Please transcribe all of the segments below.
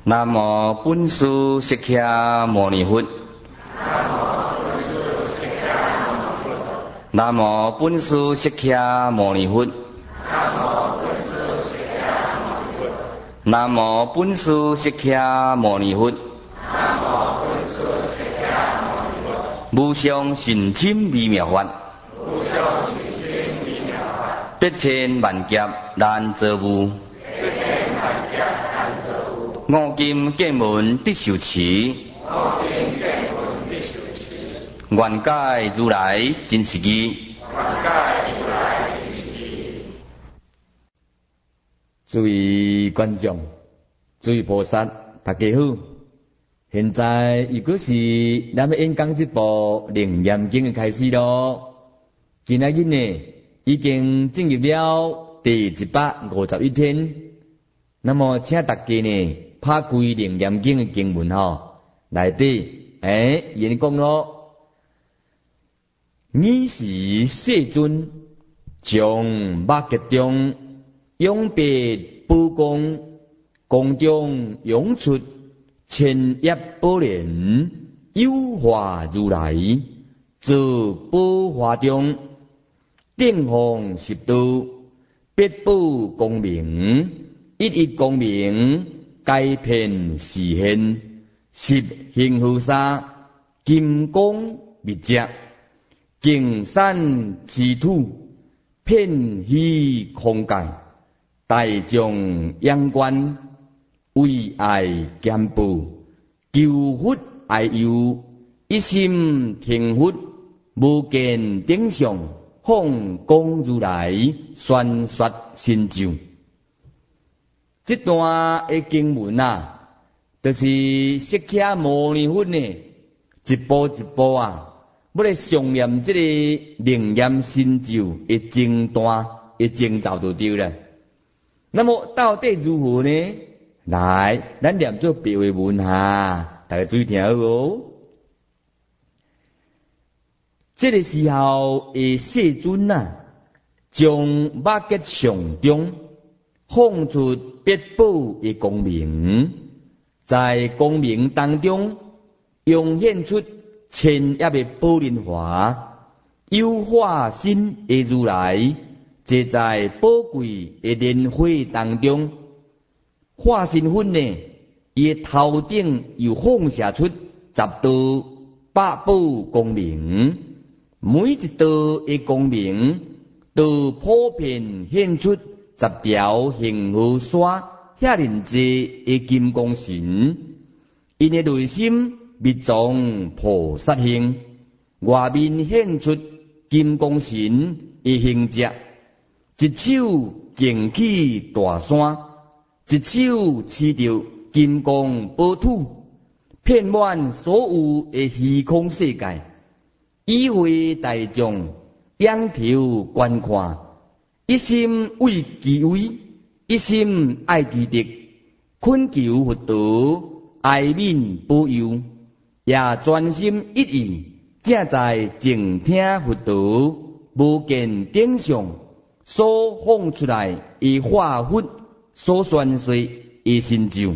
南无本师释迦牟尼佛。南无本师释迦牟尼佛。南无本师释迦牟尼佛。无上甚深微妙法，百千万劫难遭遇。五金剑门得受持，愿解如来真实义。诸位观众，诸位菩萨，大家好。现在如果是咱们演讲这部《楞严经》的开始咯，今仔日呢已经进入了第151天。那么，请大家呢拍开《楞严经》的经文内底演讲咯。尔时世尊从目犢中永别宝光，光中涌出千叶宝莲，有化如来，自宝华中，顶方十度，八宝光明，一一光明，皆遍示现，十行护沙，金光密遮，净山持土，遍虚空界，大众仰观，为爱兼步，求佛爱佑，一心听佛，无见顶上，放光如来，宣说成就。这段的经文就是释迦牟尼佛呢，一步一步要来详念这个楞严成就的经段的经照就对了。那么到底如何呢？来，咱念做白话文大家注意听好哦。这个时候的世尊将目犢上中放出八宝的光明，在光明当中涌现出千叶的宝莲华，有化身的如来，坐在宝贵的莲花当中。化身分呢，伊头顶又放射出10道八宝光明，每一道的光明都普遍现出10条恒河沙遐尼济的金光神，因的内心密藏菩萨行，外面现出金光神的形迹，一手擎起大山，一手持着金光宝土，遍满所有的虚空世界，以为大众仰头观看，一心为其位，一心爱其德，恳求佛道哀悯保佑，也专心一意，正在静听佛道，无见顶上所放出来的化佛所宣说的成就。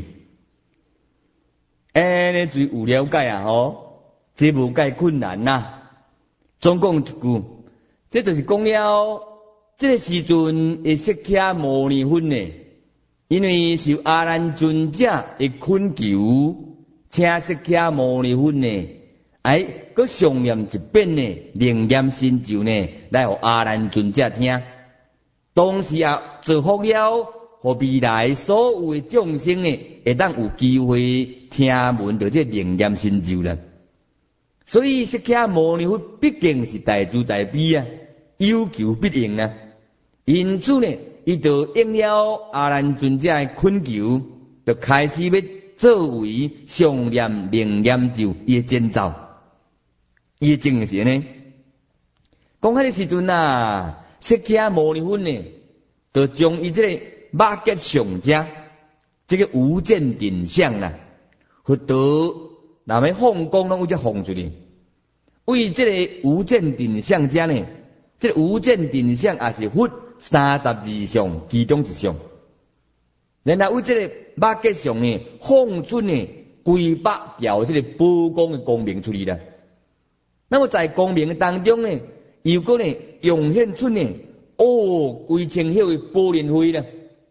你最有了解这无介困难总讲一句，这就是讲了这个时阵的释迦牟尼佛呢，因为受阿难尊者的恳求，请释迦牟尼佛呢，搁上念一遍呢，楞严成就呢，来互阿难尊者听。同时祝福了，互未来所有的众生呢，会当有机会听闻到这楞严成就了。所以释迦牟尼佛毕竟是大慈大悲有求必应因此呢，伊就应了阿难尊者的恳求，就开始要作为上念楞严咒伊的征兆。伊的精神呢，讲迄个时阵释迦牟尼佛呢，就将伊这个目犢上者，这个无见定相佛道若要放光，拢有只放出去。为这个无见定相者呢，这个无见定相也是佛32相其中一项。 然后为这个肉结上呢，放出呢几百条这个宝光的光明出来了。那么在光明当中呢，又个呢涌现出呢，几千迄个宝莲花了。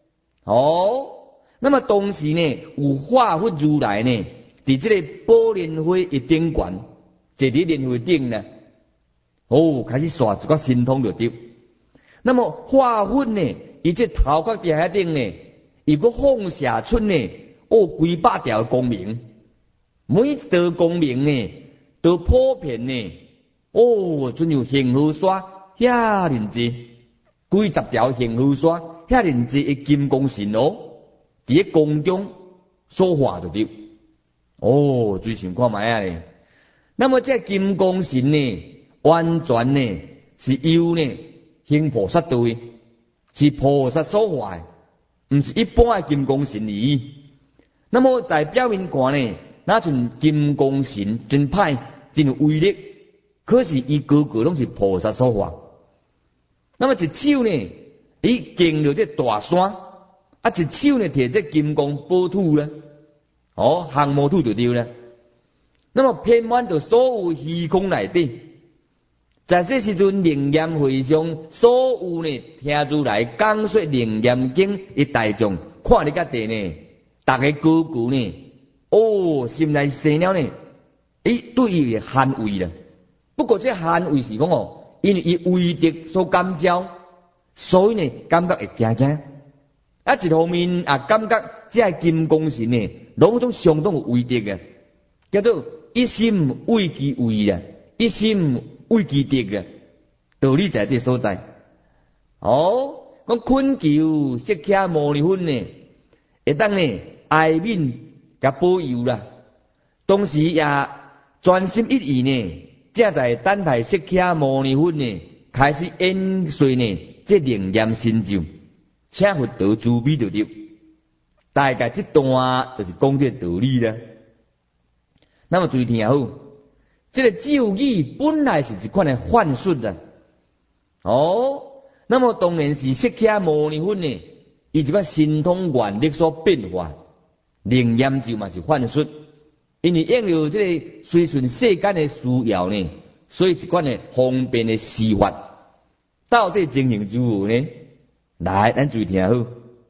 那么同时呢，有化佛如来呢，伫这个宝莲花一顶悬，坐伫莲花顶呢，开始刷一个神通就对。那么化佛呢，伊这头壳底下顶呢，伊个放射出呢，几百条光明，每一道光明呢，都普遍呢，就像恒河沙遐尼济，几十条恒河沙遐尼济的金光神伫咧宫中所化就对。最想看卖啊咧。那么这金光神呢，完全呢是由呢行菩萨道的，是菩萨所化的，唔是一般的金光神而已。那么在表面看呢，那阵金光神真歹，真有威力，可是伊个个拢是菩萨所化。那么一手呢，伊经着这大山，一手呢摕这金光宝土咧，降魔土就对了。那么遍满着所有虚空内底，在这时阵灵验会上，所有呢听如来讲说灵验经的大众，看你个地呢，大家个个呢，心内生了呢，对伊限位了。不过这限位是讲因为伊威德所感召，所以呢感觉会惊惊。一方面感觉这金光神呢，拢种相当有威德嘅，叫做一心为其为啊，一心为其德啊，道理在这所在。讲困求释迦牟尼佛呢，会当呢爱悯甲保佑啦，同时也专心一意呢，正在等待释迦牟尼佛呢开始演说呢这灵验神咒。请佛陀慈悲就对，大概这段就是讲这道理啦。那么注意听好，这个咒语本来是一款的幻术的，那么当然是释迦牟尼佛呢，伊一个神通原力所变化，灵验咒嘛是幻术，因为应有这个随顺世间的需要呢，所以一款的方便的施法，到底情形如何呢？来，咱注意听好。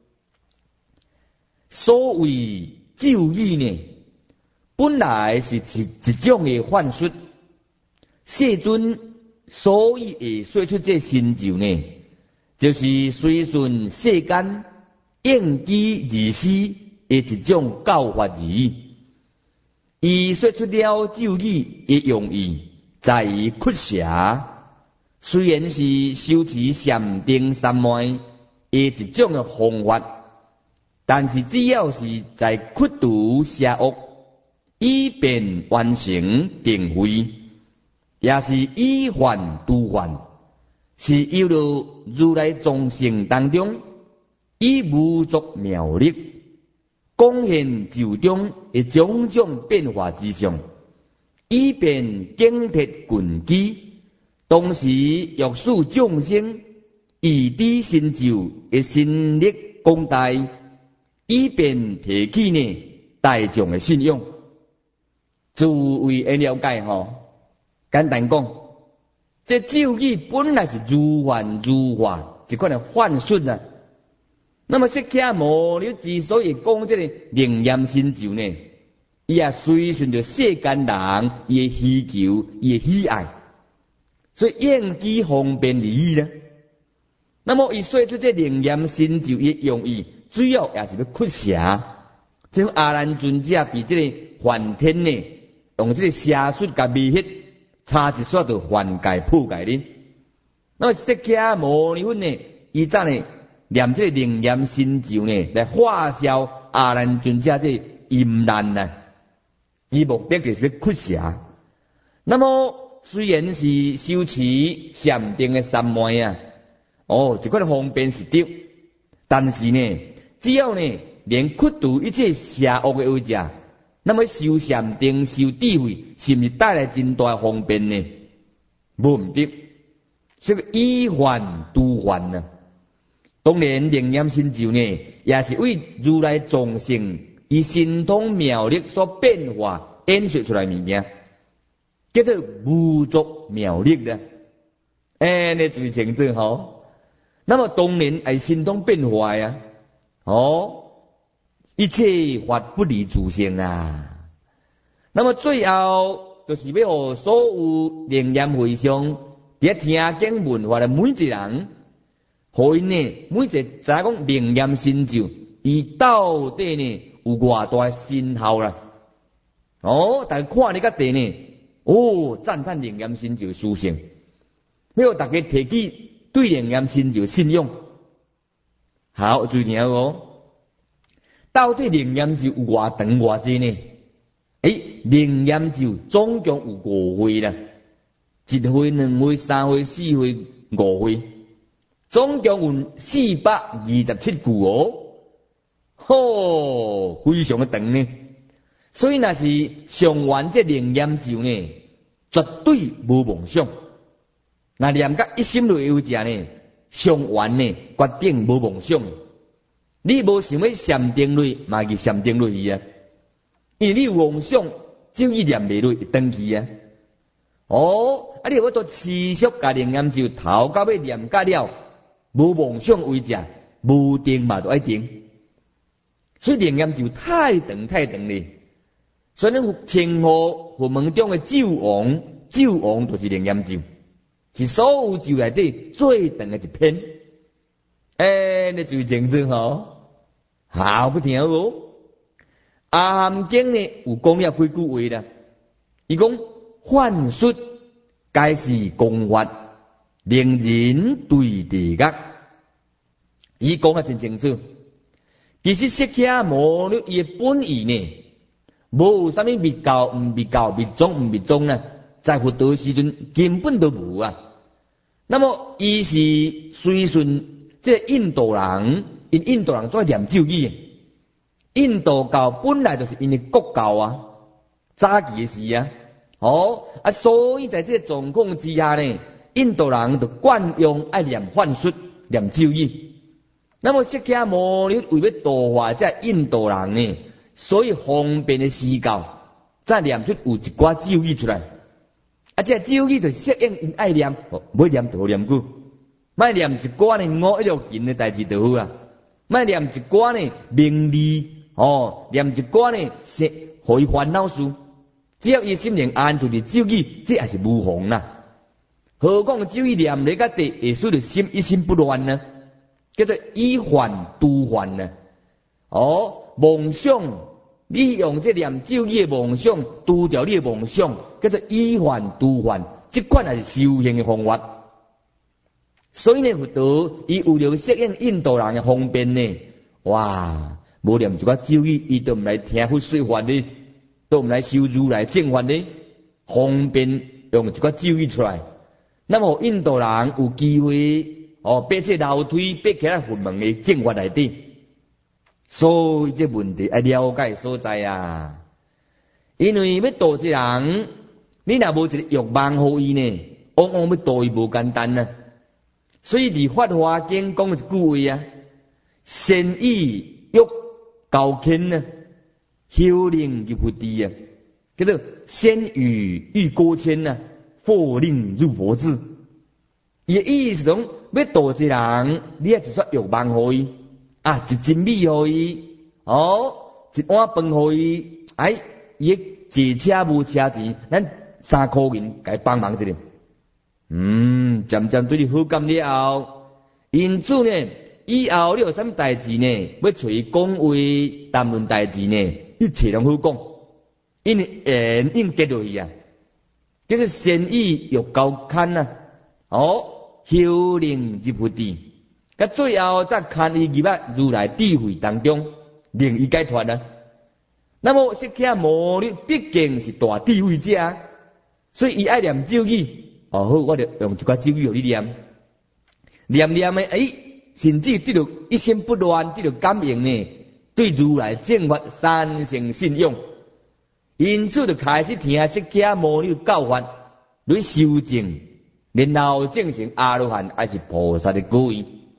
所谓咒语呢，本来是一种的幻术。世尊所以会说出这神咒呢，就是随顺世间应机而施的一种教法而已。伊说出了咒语的用意，在于驱邪。虽然是修持禅定三昧一种的方法，但是只要是在驱除邪恶，以便完成定慧，也是以幻度幻，是由着如来众生当中以无足妙力，贡献咒中的种种变化之上，以便警惕群机，同时欲使众生以知神咒的神力广大，以便提起呢大众的信用。诸位会了解简单讲，这咒语本来是如幻如化，一款的幻术啊。那么释迦牟尼之所以讲这个灵验神咒呢，伊也随顺着世间人伊的需求、伊的喜爱，所以应机方便而已呢。那么伊说出这灵验神咒的用意，主要也是要驱邪。这种阿难尊者比这个梵天呢，用这个邪术甲秘密差一撮就幻界破界呢。那么释迦牟尼佛呢，伊早呢念这个灵验神咒呢，来化消阿难尊者这淫乱啊，伊目的就是要驱邪。那么虽然是修持禅定的三昧啊，这款方便是对，但是呢，只要呢连驱除一切邪恶的恶者，那么修禅定、修智慧，是不是带来真大方便呢？无唔对，是以幻度幻啊。 当然灵验成就呢，也是为如来众生以神通妙力所变化演说出来物件，叫做无足妙力啦。你注意清楚吼。那么当然系神通变化呀，一切法不离自性啊。那么最后就是要互所有灵验会上伫听经闻法的每一个人，互因呢每一个知讲灵验成就，伊到底呢有偌大成效啦。大家看你个地呢，赞叹灵验成就殊胜，要大家提起对灵验成就信用。好，注意听到底灵验就有偌长偌济呢？灵验就总共有5回啦，1回、2回、3回、4回、5回，总共有427句非常的长呢。所以若是上完这灵验就呢，绝对无梦想。那念甲一心内有者呢，上完呢决定无梦想。你无想要禅定类，嘛入禅定类去啊。因为你有妄想，只有念袂落会登去啊。你要做持续甲灵验就头到尾念甲了，无妄想为者，无定嘛都爱定。所以灵验就太长咧。所以称呼佛门中的咒王就是灵验咒，是所有咒内底最长的一篇。你注意清楚吼，好不听阿含经呢有讲了几句话啦，伊讲幻术皆是公法，令人对地觉。伊讲得真清楚。其实释迦牟尼伊的本意呢，无有啥物密教唔密教、密宗唔密宗呢，在佛道时阵根本都无啊。那么伊是随顺这印度人，印度人做念咒语。印度教本来就是因的国教啊，早期的时啊，所以在这个状况之下呢，印度人就惯用爱念幻术、念咒语。那么释迦牟尼为要度化这印度人呢，所以方便的施教，再念出有一寡咒语出来。这咒语就适应因爱念，要念多念句，莫念一寡呢516斤的代志就好啊，莫念一寡呢名利。念一寡呢是互伊烦恼事，只要伊心灵安住伫咒语，这也是无妨啦。何况咒语念咧甲地，会使着心一心不乱呢？叫做以幻度幻呢。梦想，你用这念咒语的梦想度掉你的梦想，叫做以幻度幻，这款也是修行的方法。所以呢，佛道伊为了适应印度人的方便呢，哇！无念一寡咒语，伊都唔来听佛说法呢，都唔来修如来正法呢，方便用一寡咒语出来。那么印度人有机会爬这楼梯，爬起来佛门的正法内底，所以这问题要了解所在啊。因为要度这人，你若无一个欲望互伊呢，往往要度伊无简单啊。所以伫《法华经》讲一句话啊，善意欲高天呢，修令入佛地啊，叫做先语欲高千呢，佛令入佛智。伊意思讲，要度一人，你也只说欲望互伊啊，一斤米互伊，一碗饭互伊，伊坐车无车钱，咱3块银该帮忙一下。渐渐对你好感了后，因此呢。以后你有啥物代志呢？要找伊讲话、谈论代志呢？一切拢好讲，因为缘应结落去啊，叫做善意欲高堪啊，修令入佛地，甲最后再看伊入如来智慧当中，令伊解脱啊。那么释迦牟尼毕竟是大智慧者啊，所以伊爱念咒语，好，我就用一寡咒语互你念，念的甚至对着一心不乱，对着感应呢，对如来正法产生信用，因此就开始听释迦牟尼教法，来修正，然后证成阿罗汉还是菩萨的果位。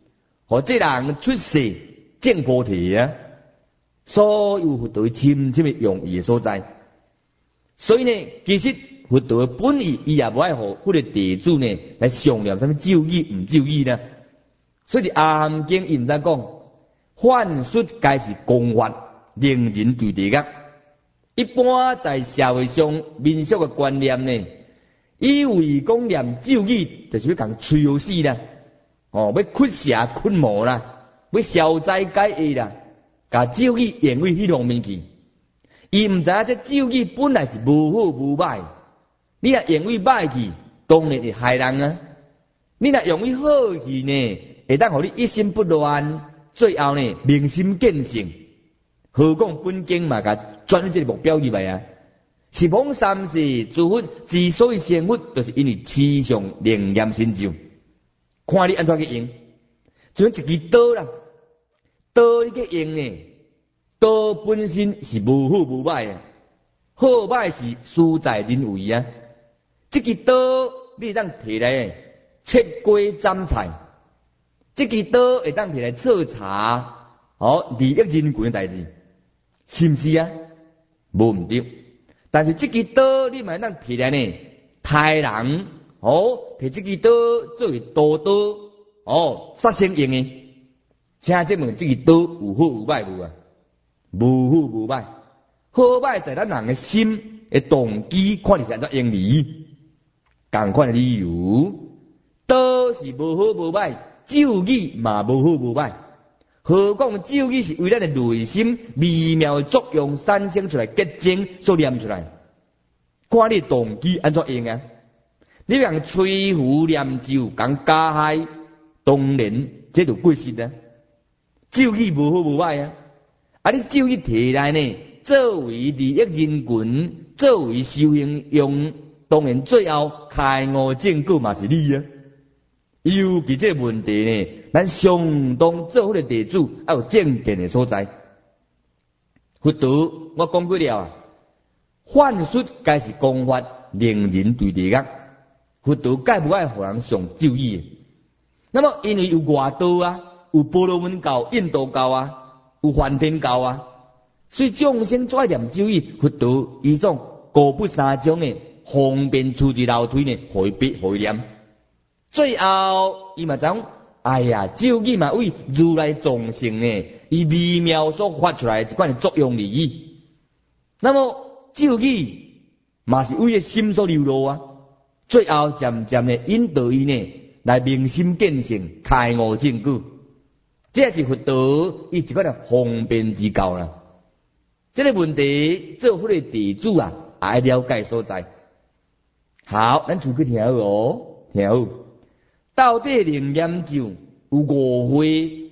和这人出世证菩提啊，所有佛陀深深的用意的所在。所以呢，其实佛陀本意伊也无爱互迄个地主呢来上念什么咒语唔咒语呢？所以阿含经伊毋知讲，幻术该是公法，令人对地觉。一般在社会上民俗的观念呢，以为讲念咒语就是要共吹好死啦，要驱邪驱魔啦，要消灾解厄啦，甲咒语用为迄方面去。伊毋知影这咒语本来是无好无歹，你若用为歹去，当然会害人啊。你若用为好去呢，会当互你一心不乱，最后呢明心见性。何况本经嘛，甲转入这个目标入来啊。十方三世诸佛之所以成佛，就是因为持上灵验心咒。看你安怎去用，就像一支刀啦，刀你去用呢？刀本身是无好无歹啊，好歹是事在人为啊。这支刀你当摕来切瓜斩菜，这支刀会当摕来彻查利益人群的代志，是毋是啊？无毋对。但是这支刀你嘛当摕来呢，杀人摕这支刀作为刀刀杀生用的。请这问这支刀有好有歹无啊？无好无歹，好歹在咱人的心的动机，看你是安怎用理，同款的理由，刀是无好无歹，咒语嘛无好无歹。何况咒语是为咱的内心微妙的作用产生出来结晶所念出来，看你动机安怎用啊？你让吹胡念咒讲加害，当然这就过失啊。咒语无好无歹啊。你咒语摕来呢，作为利益人群，作为修行用，当然最后开悟正果嘛是你啊。尤其这个问题呢，咱相当做好的地主要有正见的所在。佛陀我讲过了啊，幻术该是公法，令人对地觉。佛陀该不爱互人上咒语？那么因为有外道啊，有波罗门教、印度教啊。有梵天教啊，所以众生怎念咒语，佛陀伊种各不三种的方便出之楼梯呢，互伊念。最后伊嘛讲，哎呀，咒语嘛为如来众生呢，以微妙所发出来一款的作用而已。那么咒语嘛是为个心所流露啊，最后渐渐的引导伊呢来明心见性，开悟正果。这是佛陀伊一个的方便之教啦。这个问题做佛的地主啊，爱了解所在。好，咱就去听好哦，听好。到底灵验咒有5回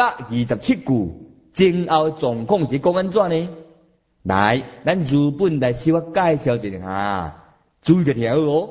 427句，前后状况是讲安怎呢？来，咱如本来小介绍一下，注意去听好哦。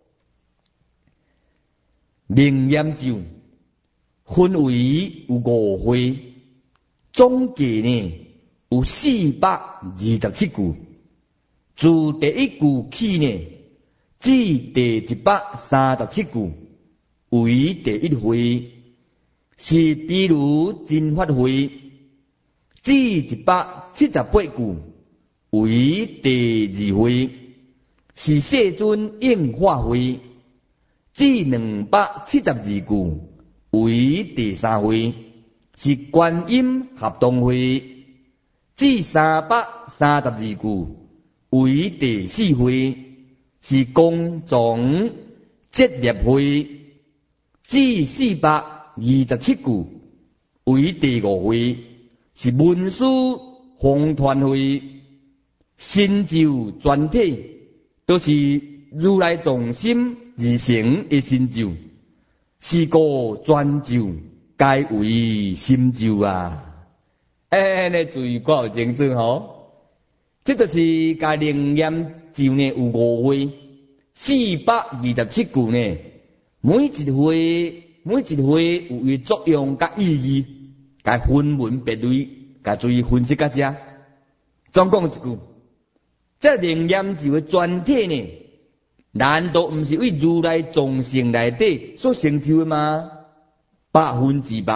灵验咒分为有5回，总计呢有427句。自第一句起呢，至第137句为第一回，是比如真法会；至178句为第二回，是世尊应化会；至272句为第三回，是观音合同会；至332句为第四回，是公众结列会；至427句为第5回，是文殊弘传会。心咒全体都是如来众心而成的心咒。是个专咒，该为心咒啊！你注意我有清楚吼，这就是甲灵验咒呢有5回427句呢，每一回有伊作用甲意义，甲分文别类，甲注意分析甲遮。总共一句，这灵验咒的全体呢？难道不是为如来众生内底所成就的吗？100%，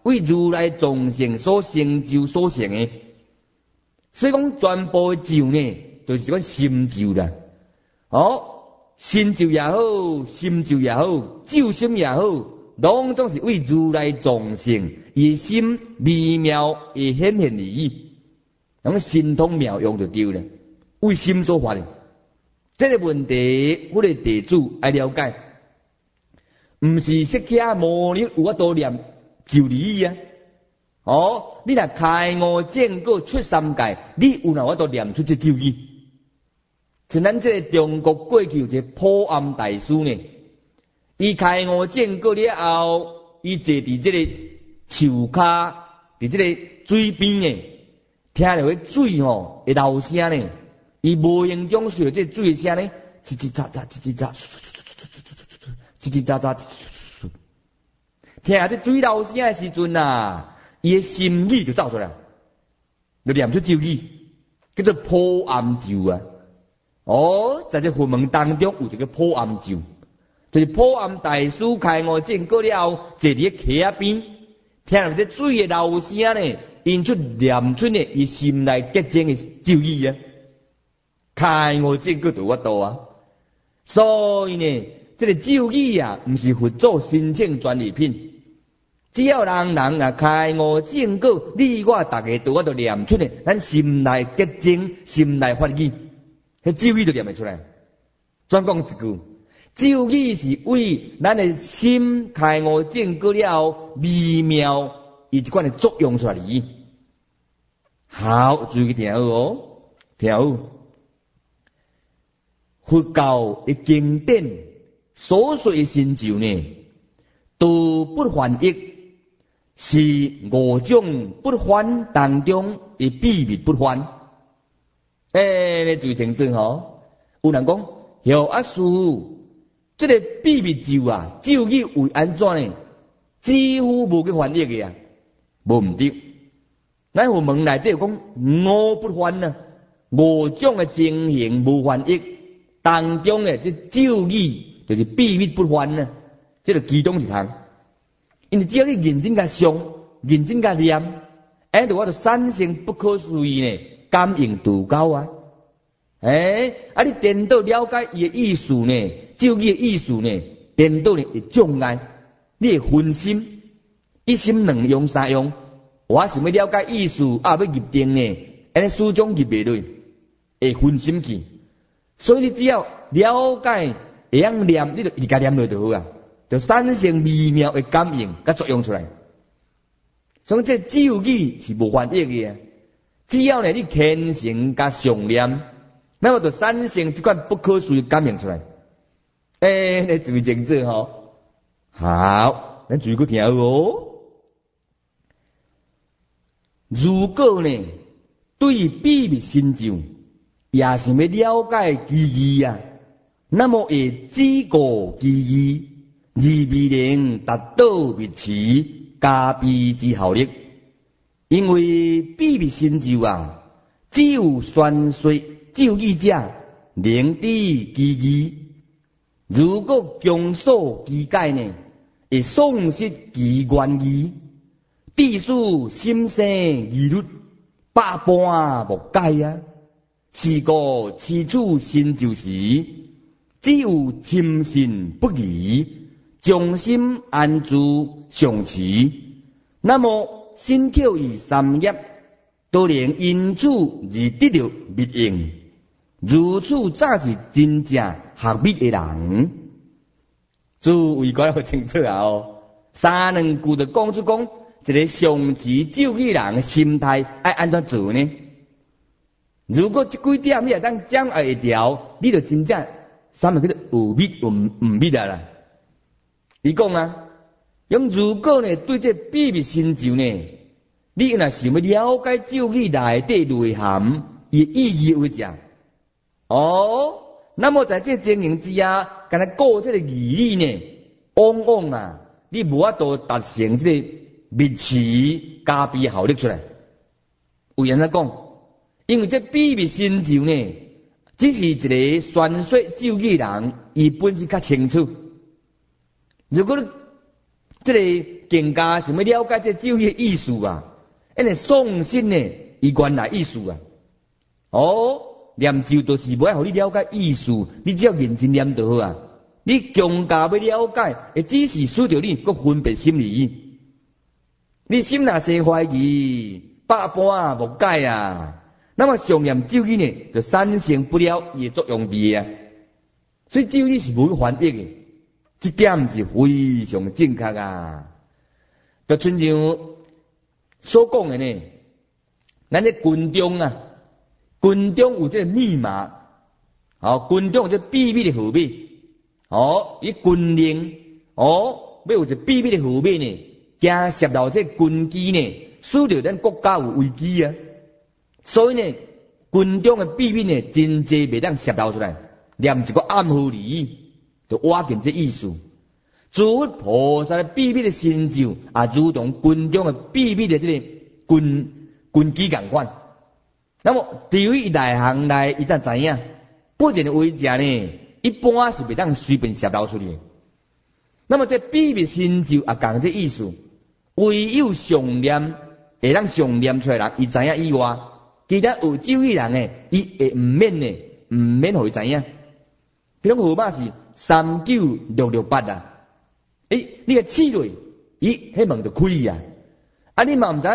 为如来众生所成就所成的。所以讲全部的咒呢，就是讲心咒啦。心咒也好，心咒也好，咒心也好，拢总是为如来众生以心微妙而显现而已。咁神通妙用就对了，为心所发的。这个问题，我哋弟子要了解，唔是释迦牟尼有法度念咒语啊。你若开悟正果出三界，你有哪法度念出这咒语？像咱这个中国过去有一个普安大师呢，伊开悟正果了后，伊坐伫这个树骹，伫这个水边呢，听到迄水会流声呢，伊无形中受这水的声呢，叽叽喳喳，叽叽喳，叽叽喳喳，听下这水流声的时阵啊，伊的心意就走出来，就念出咒语，叫做普安咒啊。在这佛门当中有一个普安咒，就是普安大师开悟正果了后，坐伫溪仔边，听到这水的流声呢，因出念出呢伊心内结晶的咒语啊，开悟正果就有法度啊。所以呢，这个咒语啊，不是佛祖申请专利品，只要人啊开悟正果，你我大家都念出呢，咱心内结晶，心内发语。迄咒语就念得出来。专讲一句，咒语是为咱的心开悟正果了后，微妙以一款的作用出来哩。好，注意听好听好。佛教的经典所说的神咒呢，都不翻译，是五种不翻当中的秘密不翻。你注意清楚有人讲，有阿师，这个秘密咒啊，咒语为安怎呢？几乎无去翻译的啊，无唔对。咱佛门内底有讲五不翻啊，五种的情形无翻译，当中呢，这咒语就是秘密不翻啊，这个其中一项。因为只要你认真甲想，认真甲念，就我就产生不可思议呢。感应度高啊！你颠倒了解伊的意思呢？咒语的意思呢？颠倒呢会障碍，你会分心，一心两用三用。我想要了解意思，要入定呢，始终入袂落，会分心去。所以你只要了解会晓念，你就自家念落就好啊，就产生微妙的感应甲作用出来。所以这咒语是无翻译的啊。只要呢，你虔诚加常念，那么就产生这款不可思议感应出来。你注意清楚好，咱注意去听如果呢，对秘密神咒也想要了解其意啊，那么会知过其意，而未能达到密持加庇之效力。因为秘密神咒啊，只有宣说咒语者能知其意。如果强所其解呢，会丧失其原意，必使心生疑虑，百般无解啊。是故持此神咒时，只有深信不疑，将心安住常持，那么心口以三业，都能因此而得到密应。如此才是真正学密的人。诸位讲得清楚啊三两句就讲出讲，一个常持咒语人的心态爱安怎做呢？如果这几点你也当掌握会调，你就真正三个叫做有密有唔密啦。伊讲啊。如果呢，对这秘密神咒呢，你若想要了解咒语内底内涵，伊意义为啥？那么在这情形之下，敢若过这个义理呢，往往啊，你无法度达成这个密持加庇效力出来。有人在讲，因为这秘密神咒呢，只是一个宣说咒语人，伊本身较清楚。如果这个境界想要了解这咒语的意思啊，因为送信呢，伊原来意思啊。念咒就是无爱互你了解意思，你只要认真念就好啊。你强加要了解，会只是使着你个分别心理。你心若生怀疑，百般无解啊。那么常念咒语呢，就产生不了伊的作用力啊。所以咒语是无翻译的，这点是非常正确啊。就亲像所讲的呢，咱这军中啊，军中有这个密码，军中有这秘密的号码，伊军令，要有一个秘密的号码呢，惊泄露这军机呢，使着咱国家有危机啊。所以呢，军中的秘密呢，真济袂当泄露出来，念一个暗号语，就挖紧这意思。诸菩萨的秘密的成就，也如同军中的秘密的这个军机共款。那么对于内行来，伊才知影，不然的为者呢，一般是袂当随便泄露出去。那么这秘密成就也共这意思，唯有上念会当上念出来人，伊知影以外，其他有咒语人呢，伊会唔免互伊知影。比如号码是39668啊。你个试落，迄门就开啊！你嘛毋知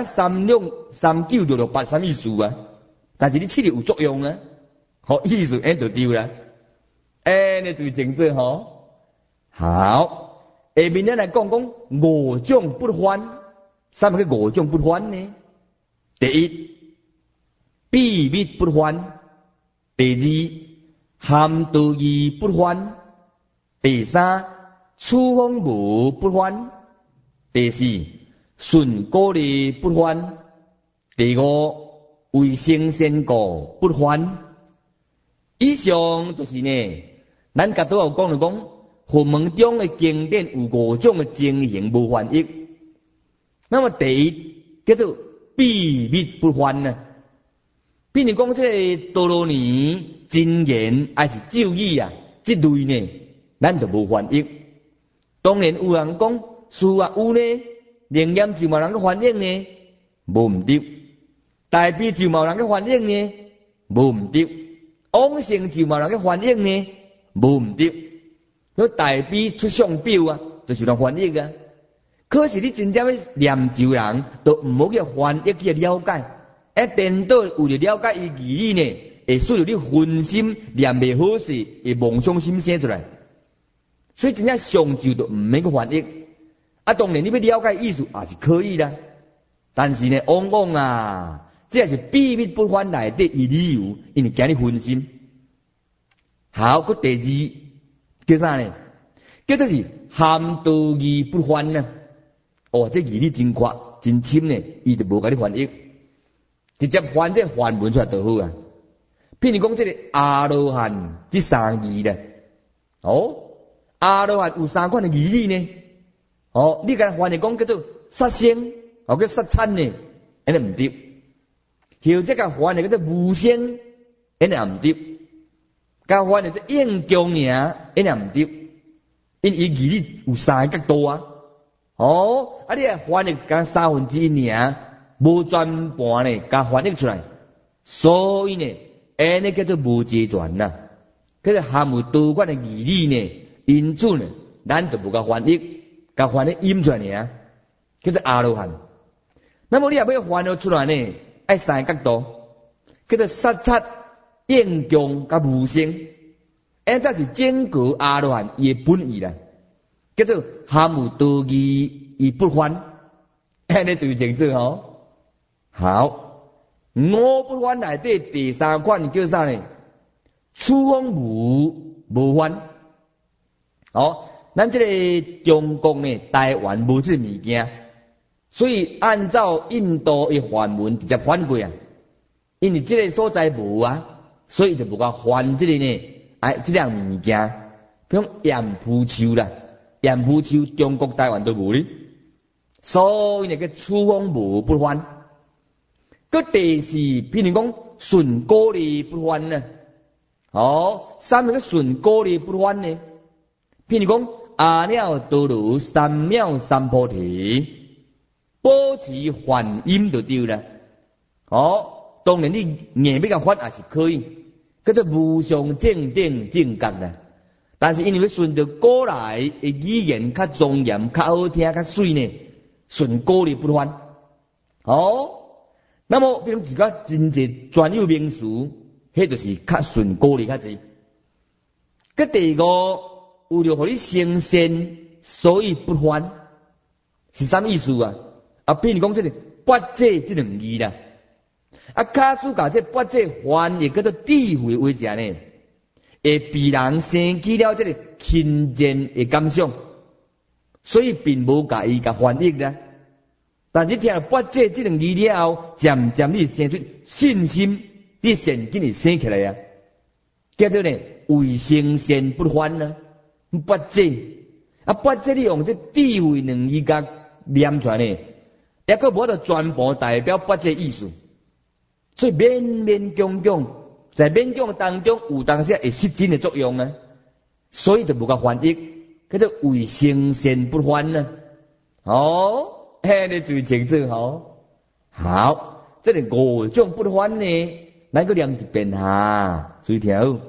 39668啥意思啊？但是你试了有作用啊，意思就对啦。你最清楚吼。好，下面咱来讲五种不欢，啥物叫五种不欢呢？第一，秘密不欢；第二，含道义不欢；第三，处方无不欢；第四，顺果利不欢；第五，为生先果不欢。以上就是呢，咱甲都有讲了讲，佛门中的经典有五种的情形无翻译。那么第一叫做秘密不欢呢，比如讲这个多罗尼真言还是咒语啊，这类呢，咱就无翻译。当然有人讲是啊有呢，灵验就冇人去翻译呢，无唔对；大悲就冇人去翻译呢，无唔对；往生就冇人去翻译呢，无唔对。那大悲出相表啊，就是人翻译啊。可是你真正要念咒人，都唔好去翻译去了解。颠倒为了了解伊义理呢，会使到你分心念袂好势，会妄想心生出来。所以真正上咒都唔免去翻译。当然你要了解意思也是可以的，但是呢，往往啊，这也是秘密不欢内底伊理由，因为惊你分心。好，佮第二叫啥呢？叫做是含道义不欢呢。这义理真宽真深呢，伊就无甲你翻译，直接翻这梵文出来就好啊。譬如讲这个阿罗汉这三义呢，阿罗汉有三款的义理呢。你甲翻译讲叫做杀生，叫杀嗔呢，安尼唔对。或者甲翻译叫做无生，安尼也唔对。甲翻译做应供尔，安尼也唔对。因伊义理有三个角度啊。你啊翻译甲1/3尔，无全盘呢，甲翻译出来。所以呢，安尼叫做无结全呐，叫做含有多款的义理呢。因此呢，咱就无甲翻译。甲翻译音出来尔，叫做阿罗汉。那么你也要翻译出来呢，爱三个角度，叫做杀嗔、应供甲无生，才是整个阿罗汉伊的本意啦。叫做含有道义而不欢，安尼最清楚吼。好，五不欢内底第三款叫啥呢？处方无欢。咱这个中国呢，台湾无这物件，所以按照印度的梵文直接翻过啊。因为这个所在无啊，所以就无甲翻这个呢，这样物件，比如盐蒲树啦，盐蒲树中国台湾都无哩，所以呢个处方无不翻。个第四，譬如讲顺果利不翻呢，啥物个顺果利不翻呢？譬如讲阿耨多罗三藐三菩提，保持梵音就对了。当然你硬要甲发也是可以，叫做无上正等正觉啦。但是因为要顺着古来的语言较庄严、较好听、较水呢，顺古来不翻。那么比如一个真济专有名词，迄就是较顺古来较济。佮第五，为了互你成仙，所以不翻，是啥意思啊？譬如讲这个八戒这两字啦，假使甲这八戒翻译叫做智慧为者呢，会被人生起了这个亲近的感想，所以并无甲伊甲翻译啦。但是听了八戒这两字了后，渐渐你生出信心，你善紧就生起来啊。叫做呢，为成仙不翻啊。八戒八戒你用这智慧两字甲念出来呢，也个无得全部代表八戒意思。所以勉勉强强，在勉强当中有当时会失真的作用啊。所以就无甲翻译，叫做为成仙不翻啊。你注意清楚好，这个五种不翻呢，咱个念一遍哈，注意听。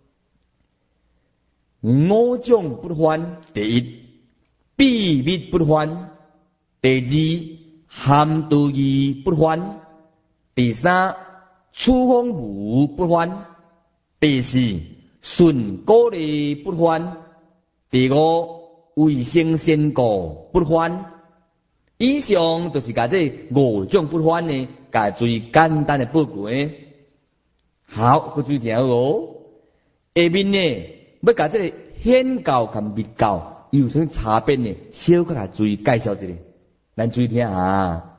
五种不翻，第一，秘密不翻；第二，含道义不翻；第三，处方无不翻；第四，顺果利不翻；第五，为生仙果不翻。以上就是甲这五种不翻呢，甲最简单的报告呢。好，注意听下面呢，要甲这个显教和密教有什么差别呢？小可注意介绍一下，咱注意听啊。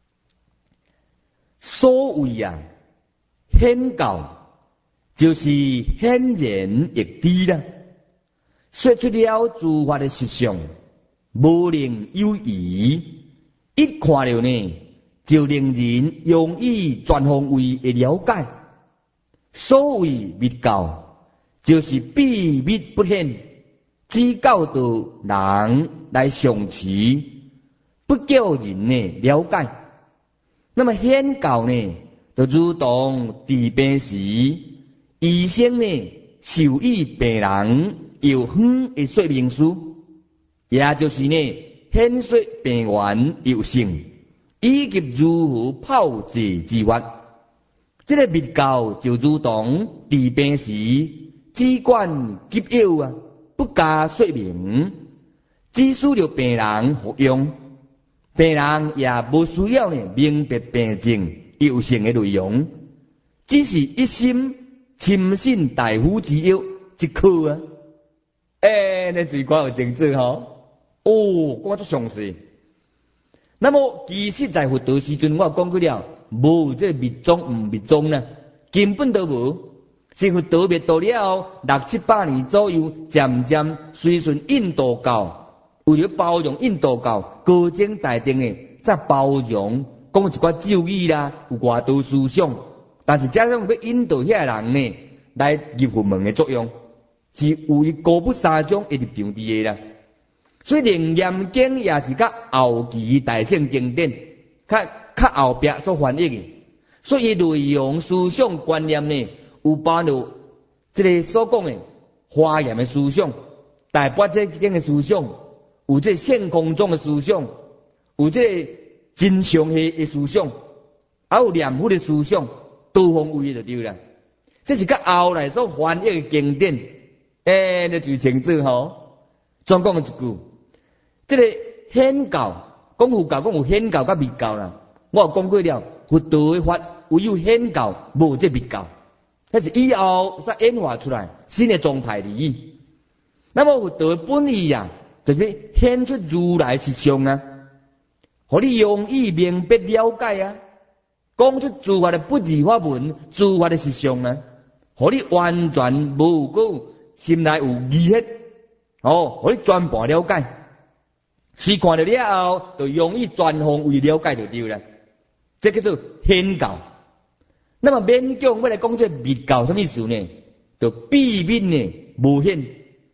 所谓显教就是显然易知啦，说出了诸法的实相，无能有疑。一看了呢，就令人容易全方位的了解。所谓密教，就是秘密不显，只教导人来相持，不叫人呢了解。那么显教呢，就如同治病时，医生呢授予病人药方的说明书，也就是呢显说病源药性，以及如何炮制之法。这个密教就如同治病时只管给药不加说明，只需要病人服用，病人也无需要呢明白病症药性的内容，只是一心深信大夫之药即可你最关有精致我足详细。那么其实在佛道时阵，我讲过了，无这密宗唔密宗呢，根本都无。是佛道灭度了600-700年左右，渐渐随顺印度教，为了包容印度教高僧大德呢，再包容讲一寡咒语啦，有外道思想，但是加上要引导遐人呢来入佛门的作用，是有一高不三种的立场伫个啦。所以楞严经也是较后期大乘经典，较后壁所翻译的，所以内容思想观念呢，有包括这个所讲的华严的思想、大八节经的思想，有这现空中的思想，有这真相的思想，还有念佛的思想，多方位就对了。这是较后来所翻译的经典，你注意清楚总讲一句。这个显教，讲佛教讲有显教甲密教啦。我有讲过了，佛道的法唯有显教，无这密教。那是以后才演化出来新的宗派而已。那么佛道的本意就是显出如来实相互你容易明白了解讲出诸法的不二法门，诸法的实相互你完全无够心内有疑惑互你全部了解。是看到了后，就容易全方位了解就对了。这叫做显教。那么勉强要来讲这密教什么意思呢？就秘密呢无显，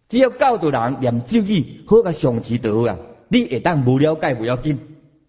只要教导人念咒语，好甲上持就好啊。你会当无了解不要紧，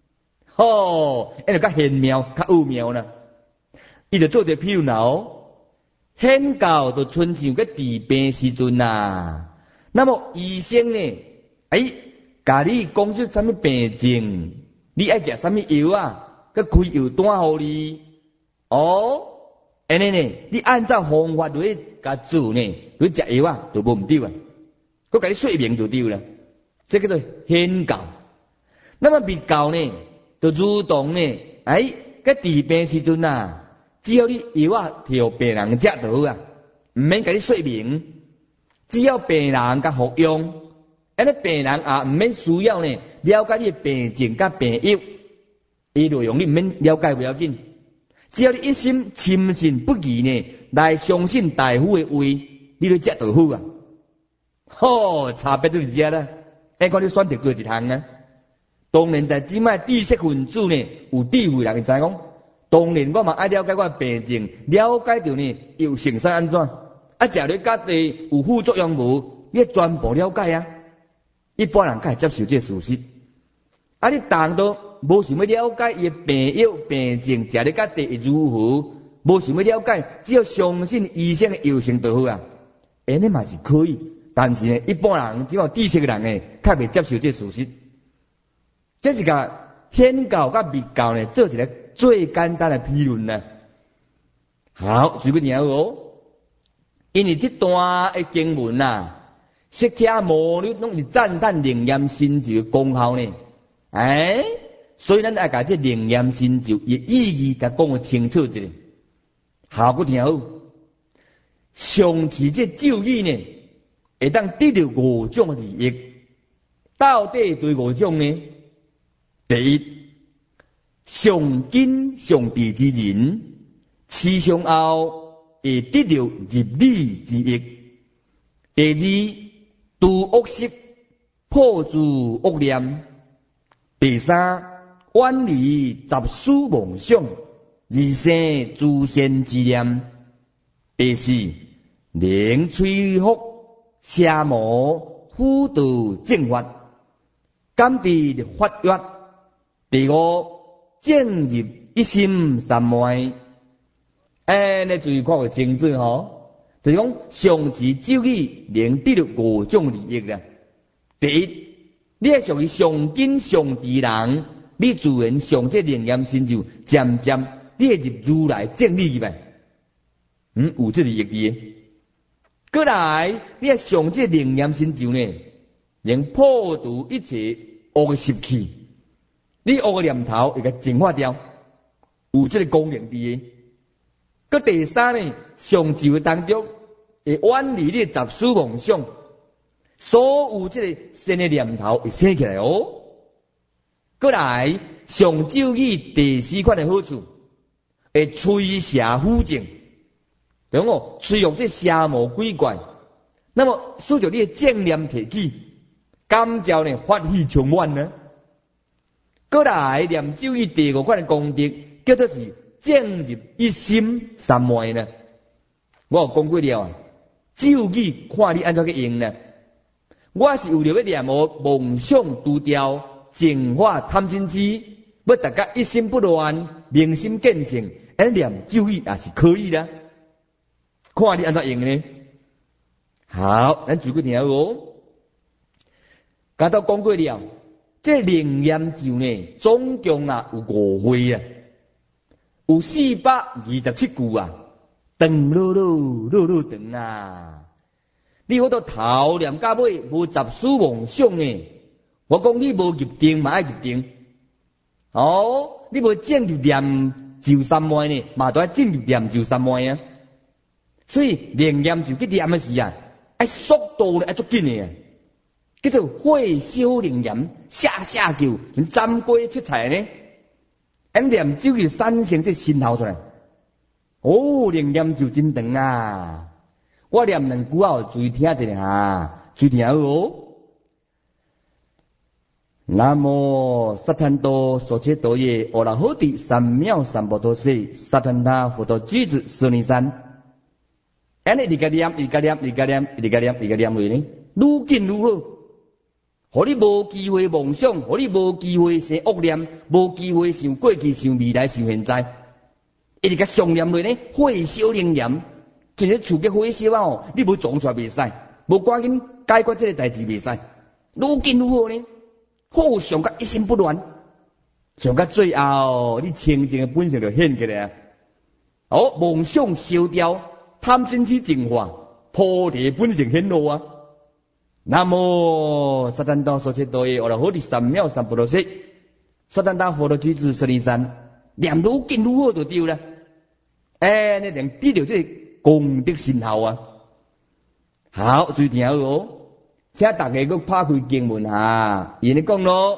就较玄妙、较奥妙啦。伊就做者譬如nào，显教就亲像个治病时阵呐。那么医生呢，甲你讲出什么病症，你爱食什么药啊，佮开药单互你。安尼呢，你按照方法来甲做呢，你食药啊，就无毋对啊。佮甲你说明就对了，这叫做显教。那么密教呢，就如同呢，个治病时阵呐，只要你药啊，替病人食就好啊，毋免甲你说明，只要病人甲服用，安尼病人也毋免需要呢了解你的病症甲病药，伊内容你毋免了解不要紧，只要你一心深信不疑呢，来相信大夫的话，你就食就好啊。差别就是这啦。看你选择做一项啊。当然在即卖知识分子呢，有智慧人会知讲，当然我嘛爱了解我的病症，了解到呢药成使安怎，食了到底有副作用无，你全部了解啊。一般人才会接受这事实。你当到无想要了解伊的病药病症，食了到底如何，无想要了解，只要相信医生的药性就好啊。安尼嘛是可以。但是呢，一般人只有知识的人呢，较袂接受这事实。这是甲显教甲密教呢，做一个最简单的批论呢。好，随便听哦。因为这段的经文呐，释迦牟尼拢是赞叹灵验神咒的功效呢。所以咱爱甲这灵验神咒的意义，甲讲个清楚一下。好，我听好。上持这咒语呢，会当得到5种利益，到底对5种呢？第一，上根上地之人，持上后会得到入理之益。第二，除恶习，破除恶念。第三，远离杂事妄想，而生诸善之念。第四，能摧伏邪魔，辅导正法，感知法约。第五，正入一心三昧。你注意看个清楚吼，就是讲上持咒语能得到5种利益啦。第一，你系属于上根上地人，你自然上这灵验神咒，渐渐你会入如来正理去呗。有这利益的。过来，你系上这灵验神咒呢，能破除一切恶习气。你恶念头会甲净化掉，有这个功能的。个第三呢，上咒当中会远离你杂事妄想，所有这个善的念头会生起来哦。过来，上咒语第4款的好处，会摧邪附正，等驱用这邪魔鬼怪。那么随着你的正念提起，感召呢法喜充满呢。过来念咒语第5款的功德，叫做是正入一心三昧呢。我有讲过了啊，咒语看你安怎去用呢？我是为了要念妄想除掉，净化贪嗔痴，要大家一心不乱，明心见性，念咒语也是可以的。看你安怎用呢？好，咱继续听哦。刚才讲过了。这灵验咒呢，总共有5回啊，有427句啊，长老长啊。你好多头念到尾无杂事妄想呢，我讲你无入定嘛爱入定，你无正入念咒三昧呢，嘛都爱正入念咒三昧啊。所以灵验咒去念的时啊，爱速度呢爱足紧的啊。叫做会修灵验，下救，斩鬼七彩呢。念咒语产生这心头出来。灵验就真长啊！我念2句后，注意听一下哈，注意听哦。南无萨坦多所切多耶，阿拉好地三藐三菩提，萨坦他佛陀句子舍利山。你个念，你个念为呢？ 愈紧愈好，互你无机会梦想，互你无机会生恶念，无机会想过去、想未来、想现在，一直甲想念落呢，火烧灵炎，一日厝嘅火烧啊！你无撞出来袂使，无赶紧解决这个代志袂使，愈紧愈好呢，好上甲一心不乱，上甲最后，你清净嘅本性就显起来啊！哦，梦想烧掉，贪嗔痴净化，菩提本性显露啊！南无萨旦多所切多耶，我来好第三藐三菩提萨，萨旦多佛的居士舍利山，念愈紧愈好就对啦。你能得到这个功德信号啊！好，注意听好哦，请大家佮拍开经文哈，伊咧讲咯，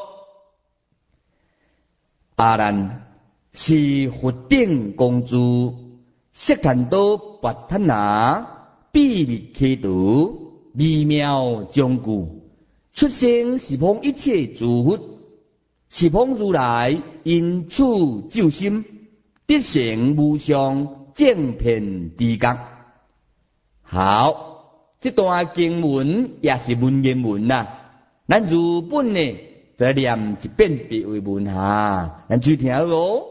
阿难是佛顶公主，悉檀多跋檀那，秘密启度，微妙将故，出生是碰一切诸佛，是碰如来因此救心，得成无上正遍智觉。好，这段经文也是文言文啦，咱日本呢再念一遍别为文哈，咱注意听咯。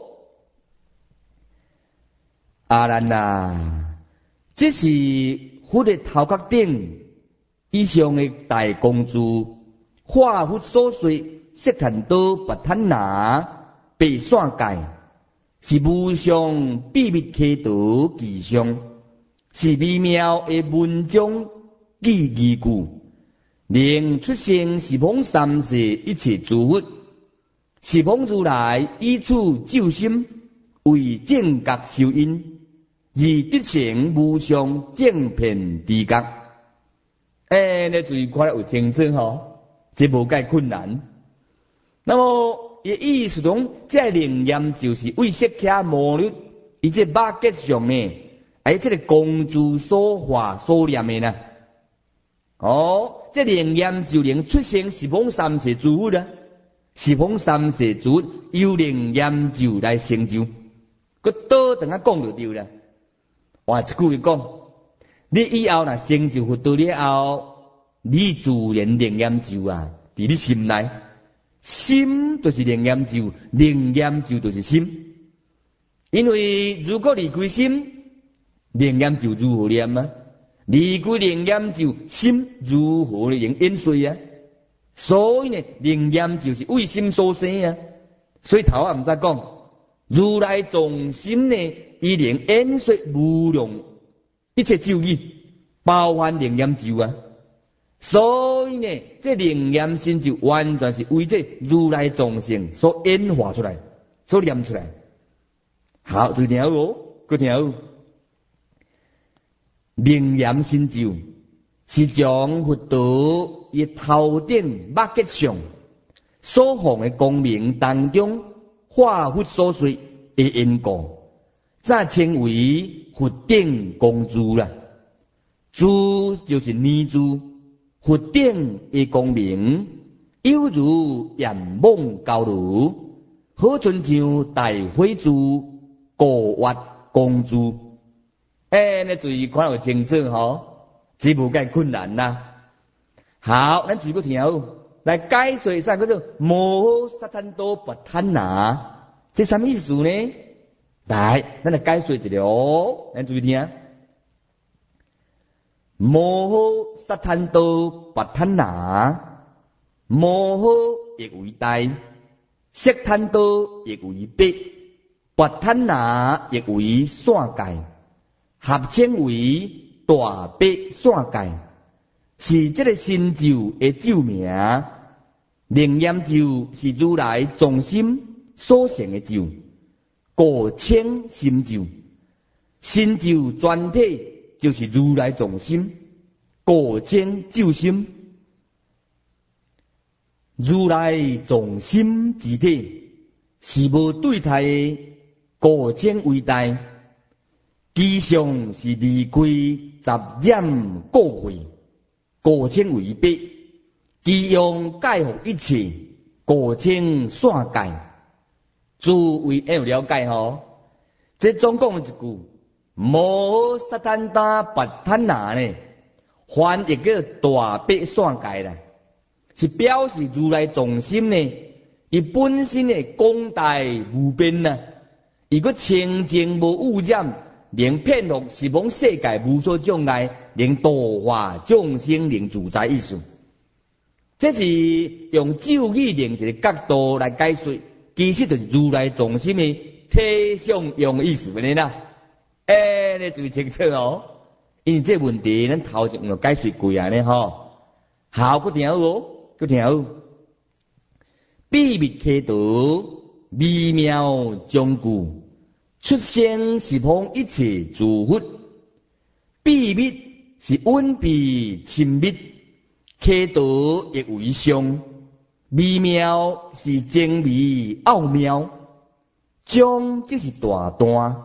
阿难啊，这是佛的头壳顶以上的大公主，化佛所说，悉檀多跋檀那，白线界，是无上秘密启度其上，是微妙的文章记故，能出生十方三世一切诸佛，十方如来以此救心，为正觉受因，而得成无上正遍智觉。你注意看有清楚吼，这无介困难。那么伊意思讲，这灵验就是为释迦牟尼，伊这巴结上呢，这个公主所化所念的呢。哦，这灵验就能出现十方三世诸佛啦，十方三世诸佛由灵验就来成就，佮倒等下讲就对啦。哇，一句讲，你以后若成就佛道了后，你自然灵验就啊，伫你心内，心就是灵验就，灵验就就是心。因为如果离开心，灵验就如何念啊？离开灵验就心如何能淹碎啊？所以呢，灵验就是为心所生啊。所以头仔毋知讲，如来众心呢，伊能淹碎无量一切咒语，包含灵验咒啊。所以呢，这灵验心就完全是为这如来众生所演化出来，所念出来。好，注意听好哦，各位听好。灵验心咒是将佛道以头顶目结上所放的光明当中，化佛所说的因果，再称为佛顶公珠啦。珠就是泥珠，佛顶的光明犹如焰猛高炉，好亲像大火珠、高压公珠。你注意看有清楚吼，这无介困难啦。好，咱注意个听好，来解说一下叫做摩诃萨檀多跋檀那，这什么意思呢？来，咱来解说一下哦，咱注意听。摩诃萨檀多跋檀那，摩诃亦为大，萨檀多亦为白，跋檀那亦为线界。合称为大白线界，是这个心咒的咒名。灵验咒是如来众心所成的咒，故称心咒。心咒全体就是如来众心，故称咒心。如来众心之体是无对态的，故称为大。其上是离开杂染过秽，故称为白；其用解服一切，故称线界。诸位有了解吼？这总共一句摩诃萨檀多跋檀那呢， 翻译叫大白线界啦，是表示如来藏心呢，伊本身的广大无边呐，伊个清净无污染，能遍覆十方世界无所障碍，能度化众生，能自在意思。这是用咒语另一个角度来解说，其实就是如来藏心的体相用的意思安尼啦。你注意清楚哦，因为这问题咱头前有解说过安尼吼。好，搁听好哦，搁听好。秘密开道，微妙将故，出生十方一切诸佛。秘密是稳秘亲密。开道亦为上，微妙是精微奥妙，将即是大段，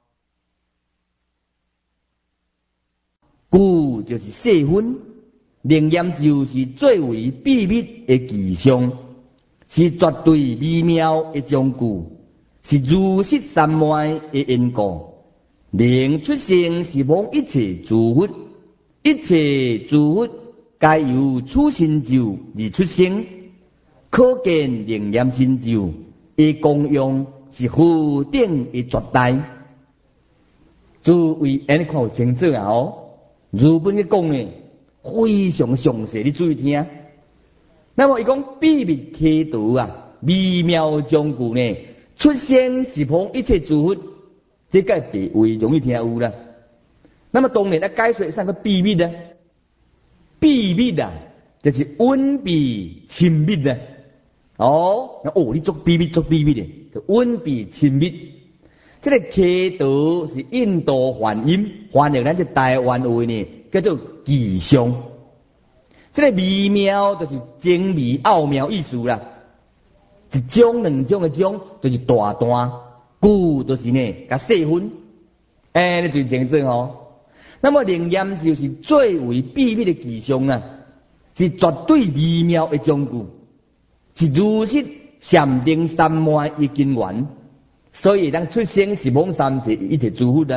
故就是细分。灵验就是最为秘密的奇相，是绝对微妙的将故，是如实三昧的因果，能出生十方一切诸佛，一切诸佛。皆由此成就而出生，可见灵验成就，伊功用是何等的绝大。诸位，安尼看有清楚啊！哦，如本咧讲呢，非常详细，你注意听。那么伊讲秘密开道啊，微妙将故呢，出生十方一切诸佛，这个地位容易听有啦。那么当然咧，解说上个秘密呢？秘密啊，就是稳秘亲密啊。你做秘密的，就稳秘亲密。这个开道是印度梵音，翻译咱这台湾话呢，叫做奇相。这个微妙就是精微奥妙意思啦。一种两种的种，就是大段，故就是呢，甲细分。你最清楚哦。那么灵验就是最为秘密的奇相啦，是绝对微妙的将故，是如实禅定三昧的根源，所以当出生十方三世一切诸佛啦。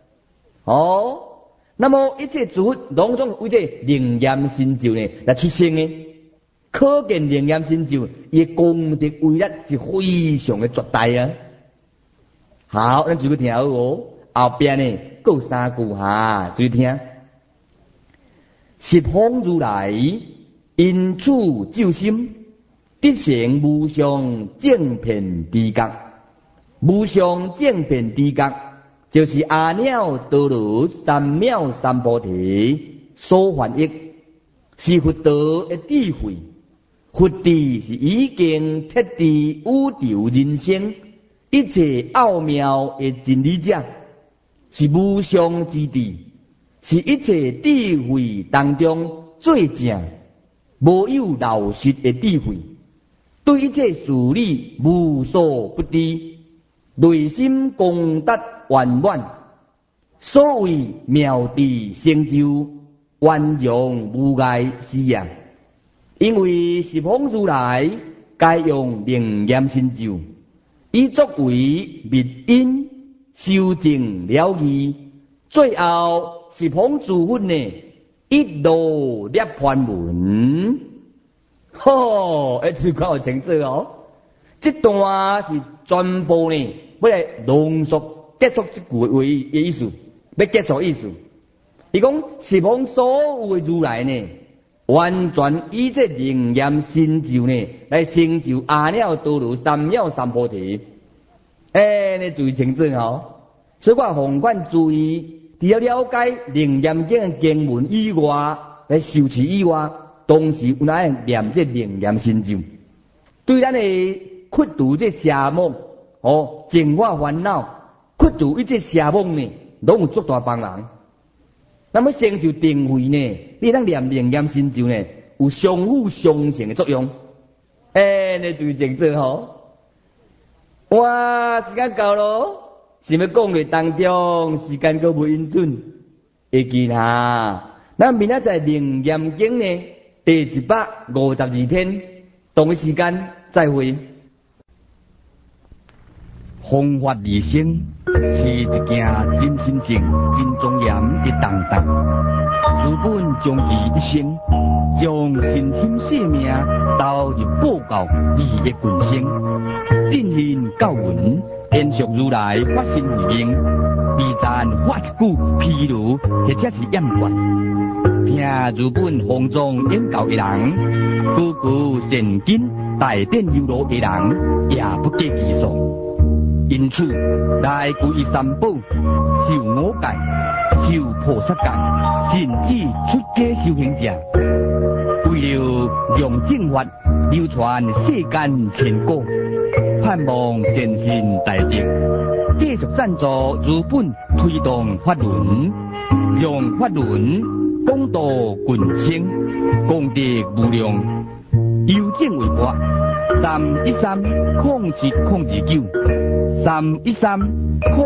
那么一切诸佛拢总为这灵验成就呢来出生的，可见灵验成就伊功德威力是非常的绝大啊。好，咱继续听好哦，后边呢。够三句哈，注意听。十方如来因此救心，得成无上正遍知觉。无上正遍知觉，就是阿耨多罗三藐三菩提所翻译，是佛道的智慧。佛智是已经彻底宇宙人生一切奥妙的真理者。是无上之智，是一切智慧当中最正、无有漏失的智慧。对一切事理无所不知，内心功德圆满。所谓妙智成就，圆融无碍是啊。因为十方如来该用灵验成就，以作为密因。修正了义，最后十方诸佛呢，一路涅槃门。这看有清楚哦。这段是全部呢，要来浓缩结束这句话的意思，要结束意思。伊讲十方所有的如来呢，完全以这灵验成就呢，来成就阿耨多罗三藐三菩提。你注意清楚哦。所以我奉劝注意，除了了解灵验经的经文以外，来受持以外，同时有哪样念这灵验成就，对咱的克除这邪梦，净化烦恼，克除一切邪梦呢，拢有足大帮忙。那么成就定慧呢，你当念灵验成就呢，有相辅相成的作用。你注意清楚吼。哇，时间到咯，是要讲的当中时间阁无允准，会记哈。咱明仔载灵验经呢，第152天，同一时间再会。弘法利生是一件真神圣、真庄严的重担。 日本终其一生，将身心性命投入报告义的群生，进行教文，延续如来法身慧命，二赞发一句披露，或者是验决。听日本皇宗演教的人，句句善经大典优罗的人，也不计其数。因此，来皈依三宝，受五戒，受菩萨戒，甚至出家修行者，为了让正法流传世间千古，盼望善信大德继续赞助日本推动法轮，让法轮广度群生，功德无量。邮政微博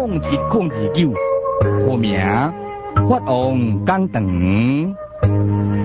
3130709，3130709，户名法王讲堂。